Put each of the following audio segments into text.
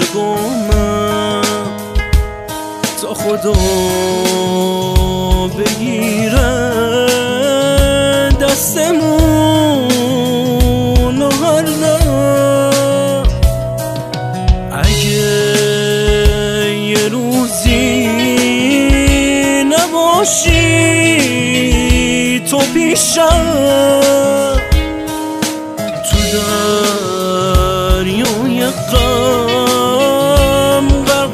گمم تا خدا بگیره دستمون و هر نه اگه یه روزی نباشی تو پیشم تو دریای غم غرق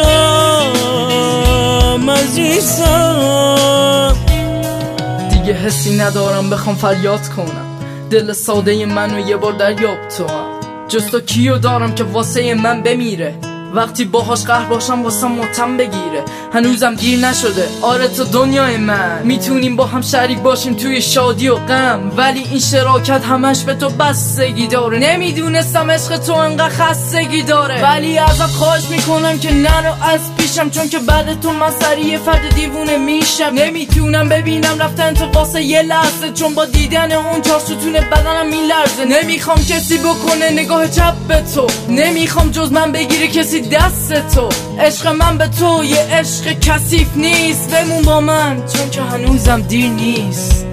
میشم عزیزم. دیگه حسی ندارم بخوام فریاد کنم، دل ساده منو یه بار دریاب تو هم. جز تو کیو دارم که واسه من بمیره، وقتی باهاش قهر باشم واسه ماتم بگیره. هنوزم دیر نشده، آره تو دنیای من میتونیم با هم شریک باشیم توی شادی و غم، ولی این شراکت همش به تو بستگی داره. نمیدونستم عشق تو انقدر خستگی داره، ولی ازت خواهش میکنم که نرو از پیشم، چون که بعد تو من سریع فرد دیوونه میشم. نمیتونم ببینم رفتن تو واسه یه لحظه، چون با دیدن اون چار ستون بدنم میلرزه. نمیخوام کسی بکنه نگاه چپ به تو، نمیخوام جز من بگیره کسی دست تو. عشق من به تو یه عشق کثیف نیست، بمون با من چون که هنوزم دیر نیست.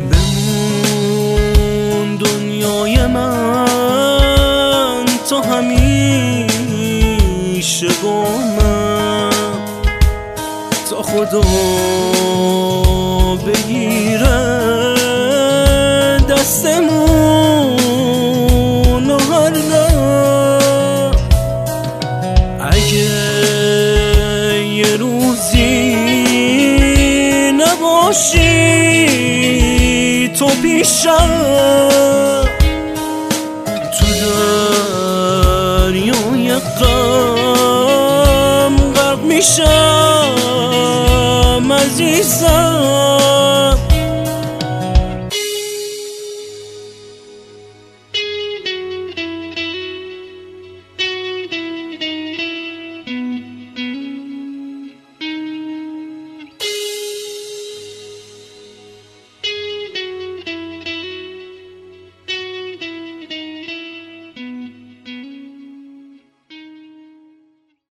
بمون دنیای من تا همیشه گمم تا خدا بگیره دستمون و هر نه اگه یه روزی نباشی تو پیشم تو دریای غم غرق میشم عزیزم.